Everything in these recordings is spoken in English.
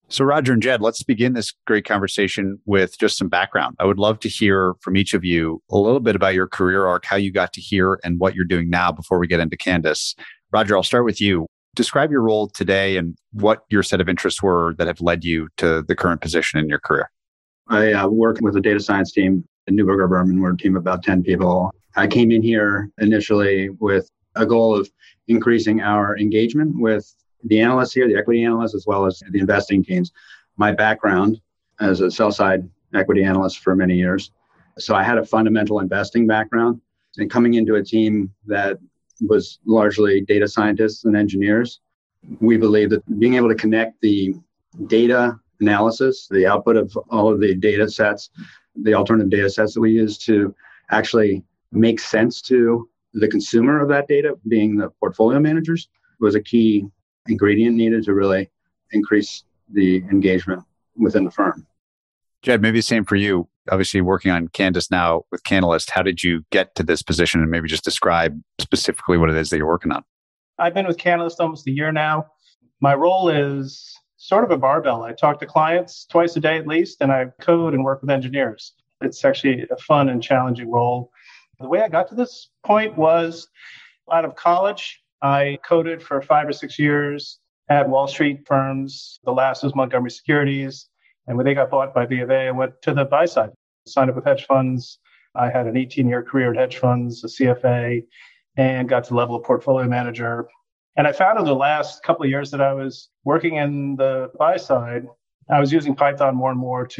So, Roger and Jed, let's begin this great conversation with just some background. I would love to hear from each of you a little bit about your career arc, how you got to here, and what you're doing now before we get into Candace. Roger, I'll start with you. Describe your role today and what your set of interests were that have led you to the current position in your career. I work with a data science team at Neuberger Berman. We're a team of about 10 people. I came in here initially with a goal of increasing our engagement with the analysts here, the equity analysts, as well as the investing teams. My background as a sell-side equity analyst for many years. So I had a fundamental investing background, and coming into a team that was largely data scientists and engineers, we believe that being able to connect the data analysis, the output of all of the data sets, the alternative data sets that we use to actually make sense to the consumer of that data, being the portfolio managers, was a key ingredient needed to really increase the engagement within the firm. Jed, maybe the same for you. Obviously, working on Candace now with Canalist, how did you get to this position? And maybe just describe specifically what it is that you're working on. I've been with Canalist almost a year now. My role is sort of a barbell. I talk to clients twice a day at least, and I code and work with engineers. It's actually a fun and challenging role. The way I got to this point was out of college. I coded for 5 or 6 years at Wall Street firms. The last was Montgomery Securities. And when they got bought by B of A, I went to the buy side, signed up with hedge funds. I had an 18-year career at hedge funds, a CFA, and got to the level of portfolio manager. And I found in the last couple of years that I was working in the buy side, I was using Python more and more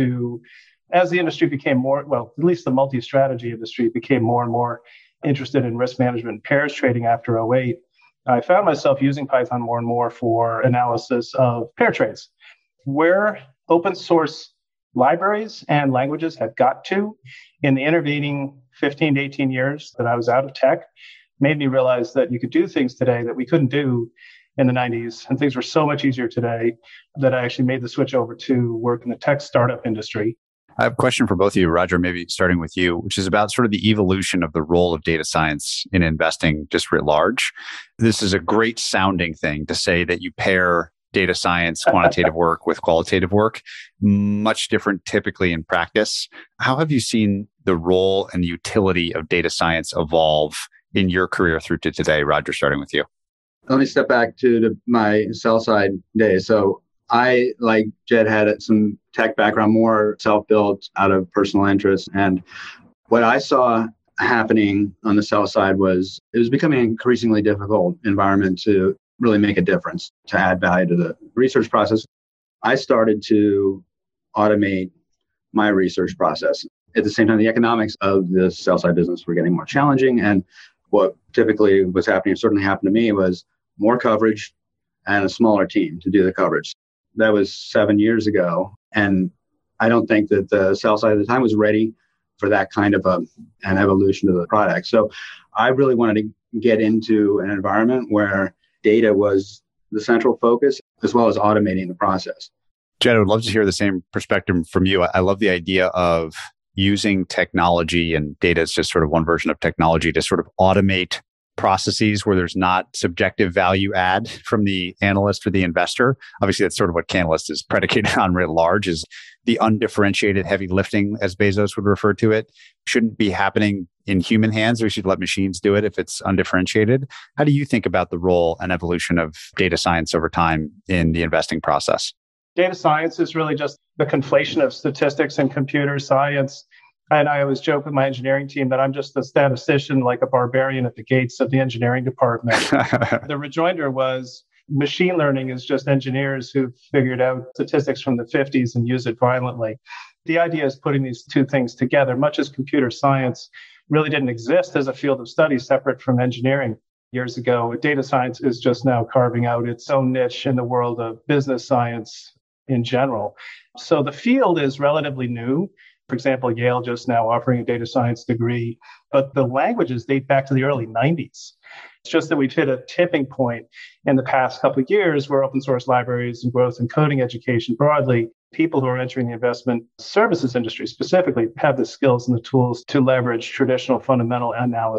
as the industry became more, well, at least the multi-strategy industry became more and more interested in risk management and pairs trading after '08. I found myself using Python more and more for analysis of pair trades. Where open source libraries and languages had got to in the intervening 15 to 18 years that I was out of tech made me realize that you could do things today that we couldn't do in the 90s. And things were so much easier today that I actually made the switch over to work in the tech startup industry. I have a question for both of you, Roger, maybe starting with you, which is about sort of the evolution of the role of data science in investing just writ large. This is a great sounding thing to say that you pair data science, quantitative work with qualitative work, much different typically in practice. How have you seen the role and the utility of data science evolve in your career through to today? Roger, starting with you. Let me step back to my sell side days. So I, like Jed, had some tech background, more self-built out of personal interest. And what I saw happening on the sell side was it was becoming an increasingly difficult environment to really make a difference, to add value to the research process. I started to automate my research process. At the same time, the economics of the sell side business were getting more challenging. And what typically was happening, certainly happened to me, was more coverage and a smaller team to do the coverage. That was 7 years ago. And I don't think that the sell side at the time was ready for that kind of an evolution of the product. So I really wanted to get into an environment where data was the central focus, as well as automating the process. Jed, I would love to hear the same perspective from you. I love the idea of using technology, and data is just sort of one version of technology, to sort of automate processes where there's not subjective value add from the analyst or the investor. Obviously, that's sort of what Canalist is predicated on writ large, is the undifferentiated heavy lifting, as Bezos would refer to it, shouldn't be happening in human hands. We should let machines do it if it's undifferentiated. How do you think about the role and evolution of data science over time in the investing process? Data science is really just the conflation of statistics and computer science. And I always joke with my engineering team that I'm just a statistician, like a barbarian at the gates of the engineering department. The rejoinder was machine learning is just engineers who figured out statistics from the 50s and use it violently. The idea is putting these two things together, much as computer science really didn't exist as a field of study separate from engineering years ago. Data science is just now carving out its own niche in the world of business science in general. So the field is relatively new. For example, Yale just now offering a data science degree, but the languages date back to the early 90s. It's just that we've hit a tipping point in the past couple of years where open source libraries and growth and coding education broadly, people who are entering the investment services industry specifically have the skills and the tools to leverage traditional fundamental analysis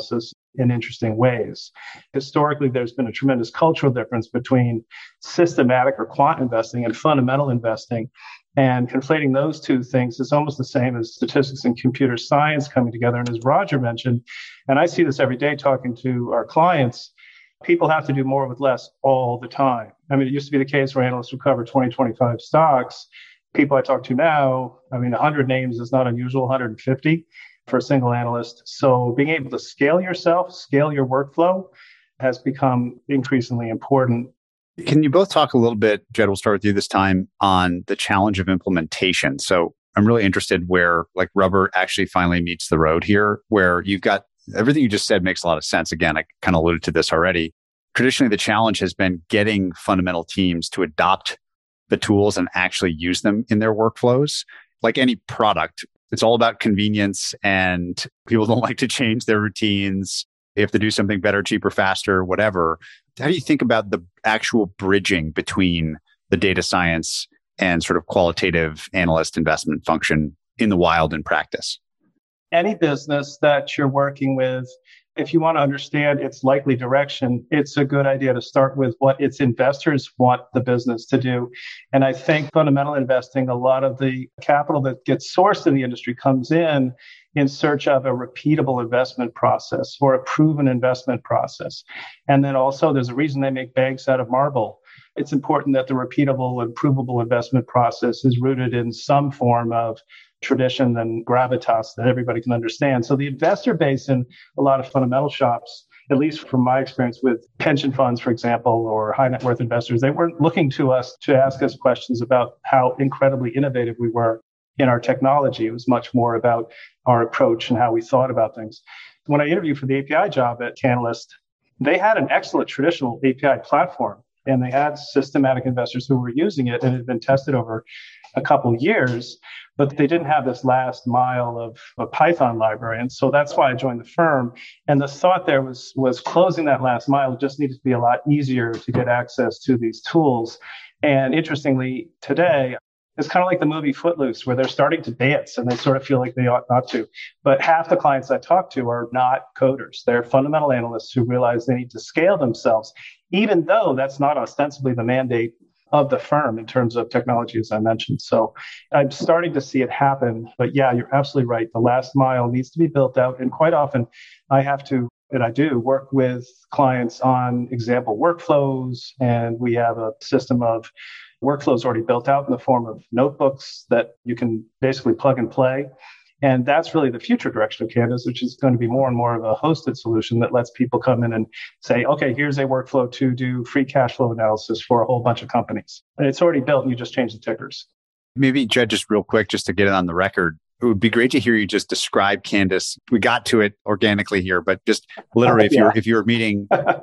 in interesting ways. Historically, there's been a tremendous cultural difference between systematic or quant investing and fundamental investing. And conflating those two things is almost the same as statistics and computer science coming together. And as Roger mentioned, and I see this every day talking to our clients, people have to do more with less all the time. I mean, it used to be the case where analysts would cover 20, 25 stocks. People I talk to now, 100 names is not unusual, 150 for a single analyst. So being able to scale yourself, scale your workflow has become increasingly important. Can you both talk a little bit, Jed, we'll start with you this time, on the challenge of implementation? So I'm really interested where like rubber actually finally meets the road here, where you've got everything you just said makes a lot of sense. Again, I kind of alluded to this already. Traditionally, the challenge has been getting fundamental teams to adopt the tools and actually use them in their workflows. Like any product, it's all about convenience, and people don't like to change their routines. They have to do something better, cheaper, faster, whatever. How do you think about the actual bridging between the data science and sort of qualitative analyst investment function in the wild in practice? Any business that you're working with, if you want to understand its likely direction, it's a good idea to start with what its investors want the business to do. And I think fundamental investing, a lot of the capital that gets sourced in the industry comes in search of a repeatable investment process or a proven investment process. And then also there's a reason they make banks out of marble. It's important that the repeatable and provable investment process is rooted in some form of tradition and gravitas that everybody can understand. So the investor base in a lot of fundamental shops, at least from my experience with pension funds, for example, or high net worth investors, they weren't looking to us to ask us questions about how incredibly innovative we were in our technology. It was much more about our approach and how we thought about things. When I interviewed for the API job at Canalys, they had an excellent traditional API platform, and they had systematic investors who were using it, and it had been tested over a couple of years, but they didn't have this last mile of a Python library. And so that's why I joined the firm. And the thought there was closing that last mile. It just needed to be a lot easier to get access to these tools. And interestingly, today, it's kind of like the movie Footloose, where they're starting to dance and they sort of feel like they ought not to. But half the clients I talk to are not coders. They're fundamental analysts who realize they need to scale themselves, even though that's not ostensibly the mandate of the firm in terms of technology, as I mentioned. So I'm starting to see it happen. But yeah, you're absolutely right. The last mile needs to be built out. And quite often I have to, and I do, work with clients on example workflows. And we have a system of workflows already built out in the form of notebooks that you can basically plug and play. And that's really the future direction of Canvas, which is going to be more and more of a hosted solution that lets people come in and say, okay, here's a workflow to do free cash flow analysis for a whole bunch of companies. And it's already built and you just change the tickers. Maybe, Jed, just real quick, just to get it on the record, it would be great to hear you just describe Canvas. We got to it organically here, but just literally, if you're meeting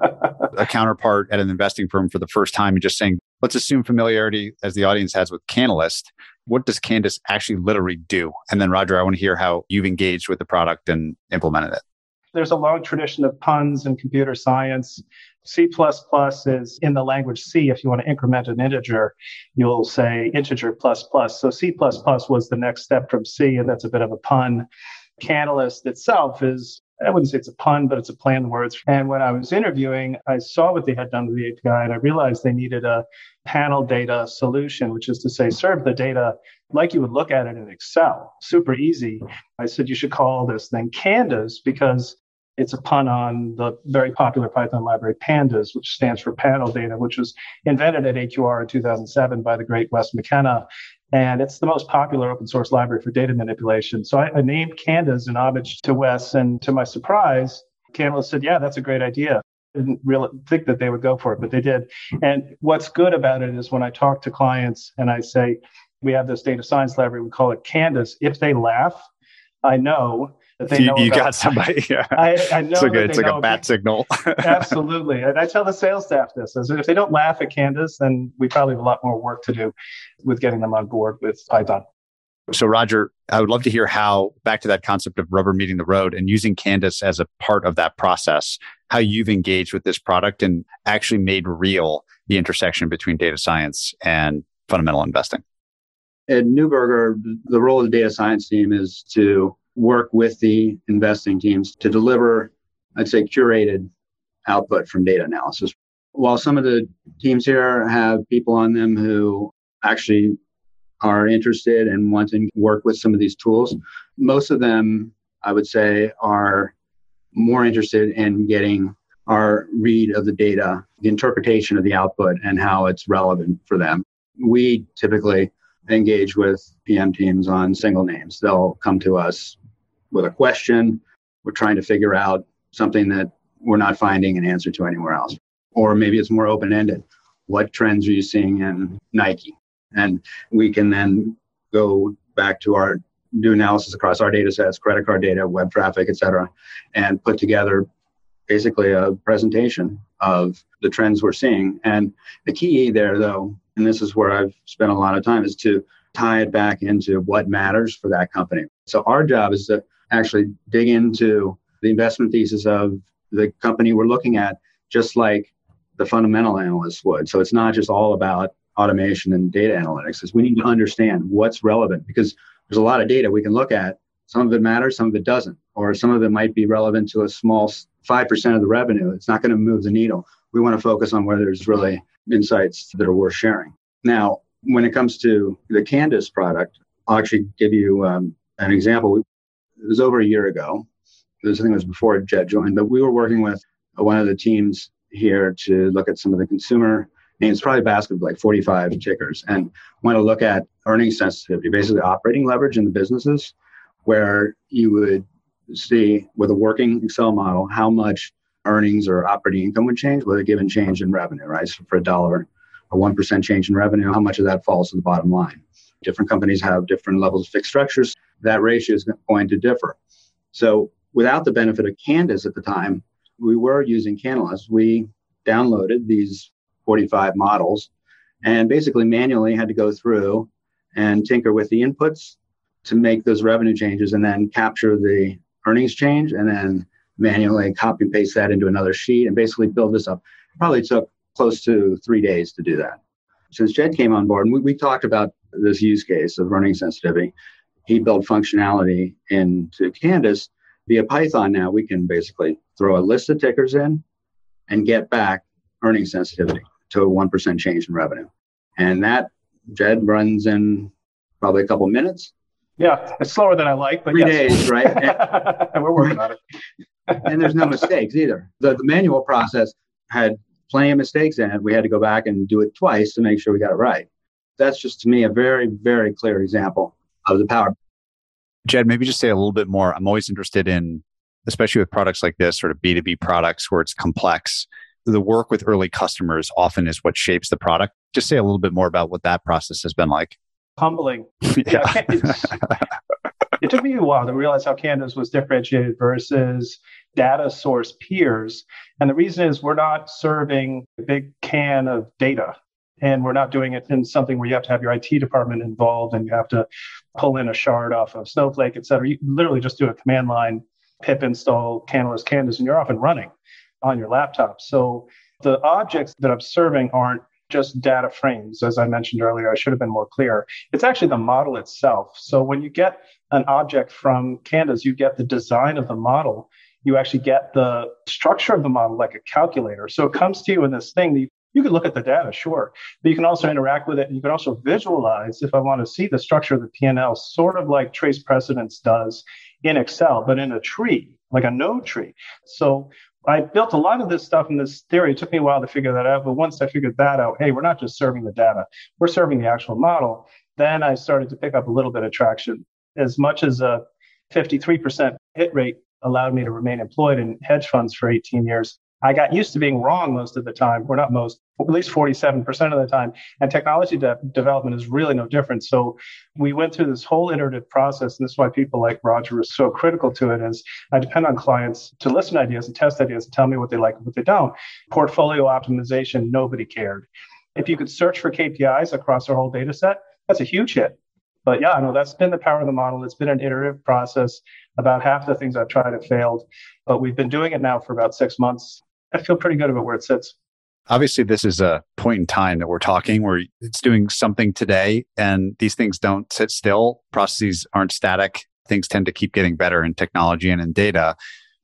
a counterpart at an investing firm for the first time and just saying, let's assume familiarity as the audience has with Canalys, what does Canvas actually literally do? And then Roger, I want to hear how you've engaged with the product and implemented it. There's a long tradition of puns in computer science. C++ is in the language C. If you want to increment an integer, you'll say integer plus plus. So C++ was the next step from C, and that's a bit of a pun. Canalys itself is, I wouldn't say it's a pun, but it's a play on words. And when I was interviewing, I saw what they had done with the API, and I realized they needed a panel data solution, which is to say, serve the data like you would look at it in Excel. Super easy. I said, you should call this thing Candas because it's a pun on the very popular Python library Pandas, which stands for panel data, which was invented at AQR in 2007 by the great Wes McKenna. And it's the most popular open source library for data manipulation. So I named Candas in homage to Wes. And to my surprise, Canalys said, yeah, that's a great idea. I didn't really think that they would go for it, but they did. And what's good about it is when I talk to clients and I say, we have this data science library, we call it Candas. If they laugh, I know that they know you got somebody. Yeah. I know it's like a bat signal. Absolutely. And I tell the sales staff this, is that if they don't laugh at Candas, then we probably have a lot more work to do with getting them on board with Python. So Roger, I would love to hear how, back to that concept of rubber meeting the road and using Canvas as a part of that process, how you've engaged with this product and actually made real the intersection between data science and fundamental investing. At Neuberger, the role of the data science team is to work with the investing teams to deliver I'd say, curated output from data analysis. While some of the teams here have people on them who actually are interested and want to work with some of these tools, most of them, I would say, are more interested in getting our read of the data, the interpretation of the output, and how it's relevant for them. We typically engage with PM teams on single names. They'll come to us with a question. We're trying to figure out something that we're not finding an answer to anywhere else. Or maybe it's more open-ended. What trends are you seeing in Nike? And we can then go back to do analysis across our data sets, credit card data, web traffic, et cetera, and put together basically a presentation of the trends we're seeing. And the key there, though, and this is where I've spent a lot of time, is to tie it back into what matters for that company. So our job is to actually dig into the investment thesis of the company we're looking at, just like the fundamental analysts would. So it's not just all about automation and data analytics. It's we need to understand what's relevant, because there's a lot of data we can look at. Some of it matters, some of it doesn't, or some of it might be relevant to a small 5% of the revenue. It's not going to move the needle. We want to focus on where there's really insights that are worth sharing. Now, when it comes to the Candace product, I'll actually give you an example. It was over a year ago. I think it was before Jed joined, but we were working with one of the teams here to look at some of the consumer names, probably a basket of like 45 tickers, and want to look at earnings sensitivity, basically operating leverage in the businesses, where you would see with a working Excel model how much earnings or operating income would change with a given change in revenue, right? So for a 1% change in revenue, how much of that falls to the bottom line? Different companies have different levels of fixed structures. That ratio is going to differ. So without the benefit of Candace at the time, we were using Canalys. We downloaded these 45 models and basically manually had to go through and tinker with the inputs to make those revenue changes and then capture the earnings change and then manually copy and paste that into another sheet and basically build this up. It probably took close to 3 days to do that. Since Jed came on board, and we talked about this use case of earnings sensitivity, he built functionality into Candace. Via Python now, we can basically throw a list of tickers in and get back earnings sensitivity to a 1% change in revenue. And that, Jed, runs in probably a couple minutes. Yeah, it's slower than I like, but 3 yes. days, right? And we're working on it. And there's no mistakes either. The manual process had plenty of mistakes in it. We had to go back and do it twice to make sure we got it right. That's just, to me, a very, very clear example of the power. Jed, maybe just say a little bit more. I'm always interested in, especially with products like this, sort of B2B products where it's complex. The work with early customers often is what shapes the product. Just say a little bit more about what that process has been like. Humbling. Yeah. It took me a while to realize how Candace was differentiated versus data source peers. And the reason is we're not serving a big can of data. And we're not doing it in something where you have to have your IT department involved and you have to pull in a shard off of Snowflake, et cetera. You literally just do a command line, pip install Canalys Candace, and you're off and running on your laptop. So the objects that I'm serving aren't just data frames. As I mentioned earlier, I should have been more clear. It's actually the model itself. So when you get an object from Candace, you get the design of the model. You actually get the structure of the model like a calculator. So it comes to you in this thing that you can look at the data, sure, but you can also interact with it. And you can also visualize, if I want to see the structure of the P&L, sort of like Trace Precedence does in Excel, but in a tree, like a node tree. So I built a lot of this stuff in this theory. It took me a while to figure that out. But once I figured that out, hey, we're not just serving the data, we're serving the actual model. Then I started to pick up a little bit of traction. As much as a 53% hit rate allowed me to remain employed in hedge funds for 18 years. I got used to being wrong most of the time, or not most, at least 47% of the time. And technology development is really no different. So we went through this whole iterative process. And this is why people like Roger are so critical to it, is I depend on clients to listen to ideas and test ideas and tell me what they like and what they don't. Portfolio optimization, nobody cared. If you could search for KPIs across our whole data set, that's a huge hit. But yeah, no, that's been the power of the model. It's been an iterative process. About half the things I've tried have failed, but we've been doing it now for about 6 months. I feel pretty good about where it sits. Obviously, this is a point in time that we're talking where it's doing something today, and these things don't sit still. Processes aren't static. Things tend to keep getting better in technology and in data.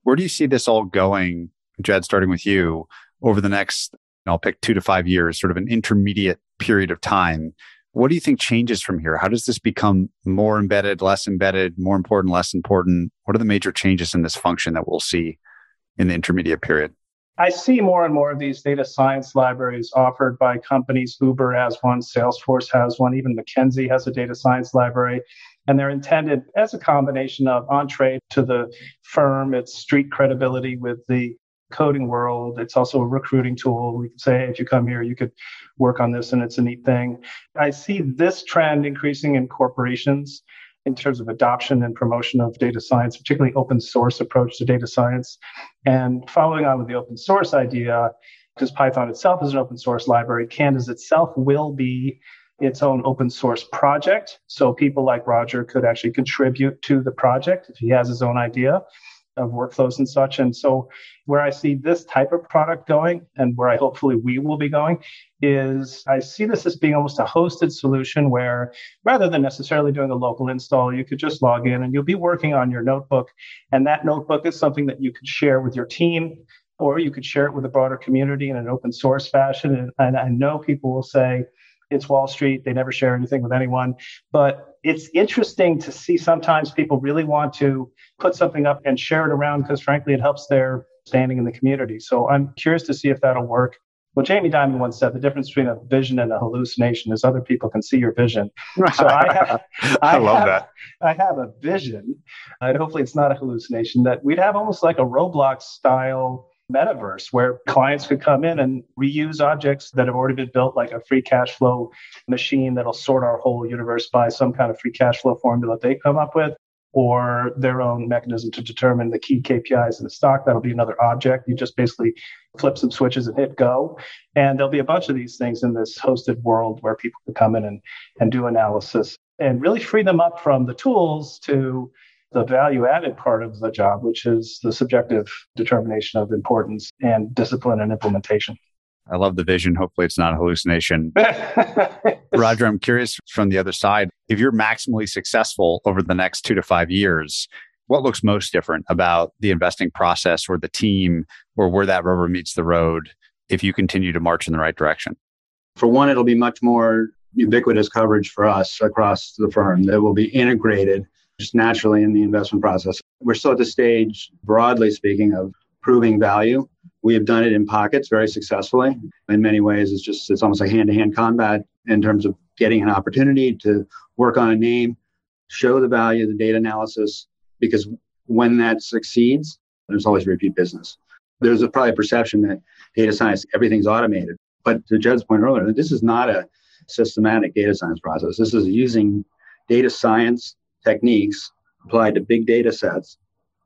Where do you see this all going, Jed, starting with you, over the next, I'll pick 2 to 5 years, sort of an intermediate period of time? What do you think changes from here? How does this become more embedded, less embedded, more important, less important? What are the major changes in this function that we'll see in the intermediate period? I see more and more of these data science libraries offered by companies. Uber has one, Salesforce has one, even McKinsey has a data science library. And they're intended as a combination of entree to the firm, its street credibility with the coding world. It's also a recruiting tool. We can say, hey, if you come here, you could work on this, and it's a neat thing. I see this trend increasing in corporations in terms of adoption and promotion of data science, particularly open source approach to data science. And following on with the open source idea, because Python itself is an open source library, Canvas itself will be its own open source project. So people like Roger could actually contribute to the project if he has his own idea of workflows and such. And so where I see this type of product going, and where hopefully we will be going, is I see this as being almost a hosted solution where rather than necessarily doing a local install, you could just log in and you'll be working on your notebook. And that notebook is something that you could share with your team, or you could share it with a broader community in an open source fashion. And I know people will say, it's Wall Street, they never share anything with anyone. But it's interesting to see sometimes people really want to put something up and share it around because frankly, it helps their standing in the community. So I'm curious to see if that'll work. Well, Jamie Dimon once said the difference between a vision and a hallucination is other people can see your vision. So I love that. I have a vision, and hopefully it's not a hallucination, that we'd have almost like a Roblox style metaverse where clients could come in and reuse objects that have already been built, like a free cash flow machine that'll sort our whole universe by some kind of free cash flow formula they come up with, or their own mechanism to determine the key KPIs in the stock. That'll be another object. You just basically flip some switches and hit go. And there'll be a bunch of these things in this hosted world where people can come in and do analysis and really free them up from the tools to the value-added part of the job, which is the subjective determination of importance and discipline and implementation. I love the vision. Hopefully it's not a hallucination. Roger, I'm curious from the other side, if you're maximally successful over the next 2 to 5 years, what looks most different about the investing process or the team or where that rubber meets the road if you continue to march in the right direction? For one, it'll be much more ubiquitous coverage for us across the firm that will be integrated just naturally in the investment process. We're still at the stage, broadly speaking, of proving value. We have done it in pockets very successfully. In many ways, it's almost like hand-to-hand combat in terms of getting an opportunity to work on a name, show the value of the data analysis, because when that succeeds, there's always repeat business. There's probably a perception that data science, everything's automated. But to Jed's point earlier, this is not a systematic data science process. This is using data science techniques applied to big data sets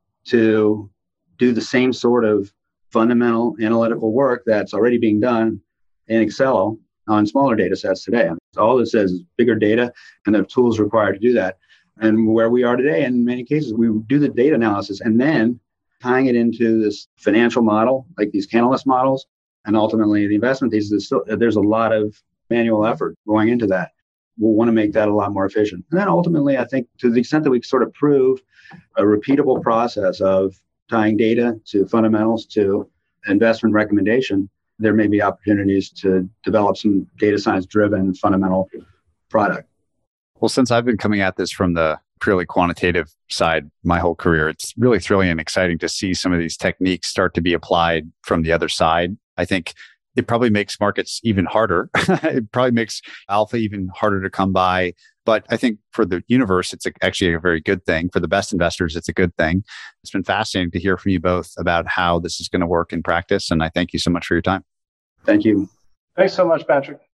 to do the same sort of fundamental analytical work that's already being done in Excel on smaller data sets today. All it says is bigger data and the tools required to do that. And where we are today, in many cases, we do the data analysis and then tying it into this financial model, like these Canalys models, and ultimately the investment thesis. There's a lot of manual effort going into that. We'll want to make that a lot more efficient. And then ultimately, I think to the extent that we sort of prove a repeatable process of tying data to fundamentals to investment recommendation, there may be opportunities to develop some data science driven fundamental product. Well, since I've been coming at this from the purely quantitative side my whole career, it's really thrilling and exciting to see some of these techniques start to be applied from the other side. I think it probably makes markets even harder. It probably makes alpha even harder to come by. But I think for the universe, it's actually a very good thing. For the best investors, it's a good thing. It's been fascinating to hear from you both about how this is going to work in practice. And I thank you so much for your time. Thank you. Thanks so much, Patrick.